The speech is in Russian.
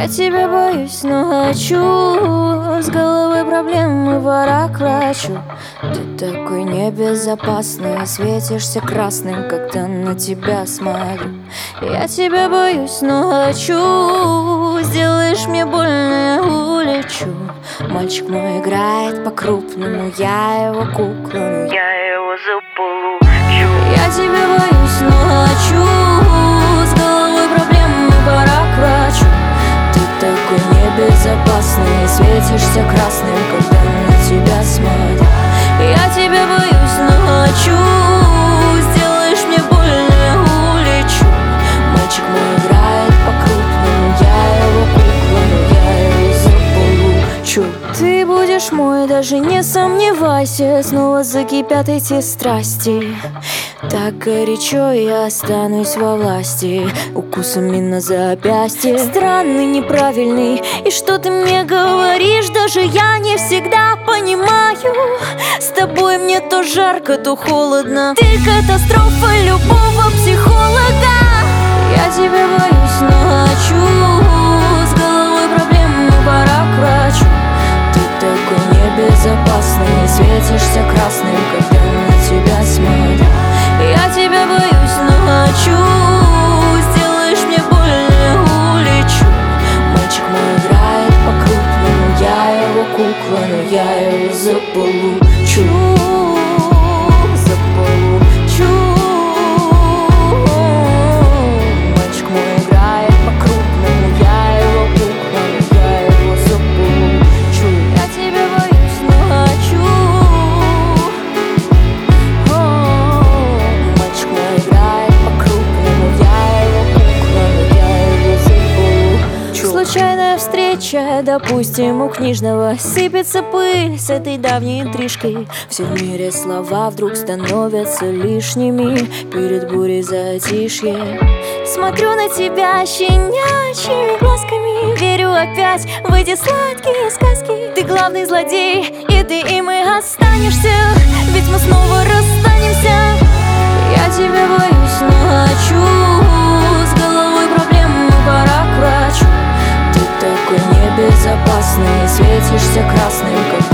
Я тебя боюсь, но хочу. С головы проблемы вора клячу. Ты такой небезопасный, светишься красным, когда на тебя смотрю. Я тебя боюсь, но хочу. Сделаешь мне больно, я улечу. Мальчик мой играет по-крупному, я его кукла, но я его заполучу. Я тебя боюсь, но хочу. С головой проблемы, пора к врачу. Ты такой небезопасный, светишься красным, когда на тебя смотрю. Я тебя боюсь, но хочу. Сделаешь мне больно, я улечу. Мальчик мой играет по-крупному, я его кукла, но я его заполучу. Ты будешь мой, даже не сомневайся. Снова закипят эти страсти. Так горячо я останусь во власти, укусами на запястье. Странный, неправильный, и что ты мне говоришь, даже я не всегда понимаю. С тобой мне то жарко, то холодно. Ты катастрофа любого психолога. Я тебя боюсь, но хочу. С головой проблемы, пора к врачу. Ты такой небезопасный, светишься красным, когда на тебя смотрю. Я тебя боюсь, но хочу. Сделаешь мне больно, я улечу. Мальчик мой играет по-крупному, я его кукла, но я его заполучу. Заполучу. Мальчик мой играет по-крупному, я его кукла, но я его заполучу. Я тебя боюсь, но хочу. Случайная встреча, допустим, у книжного. Сыпется пыль с этой давней интрижкой. Все в мире слова вдруг становятся лишними перед бурей затишье. Смотрю на тебя щенячьими глазками, верю опять в эти сладкие сказки. Ты главный злодей, и ты им и останешься, ведь мы снова расстанемся. Я тебя боюсь, но хочу. С головой проблемы, пора к врачу. Ты такой небезопасный, светишься красным, как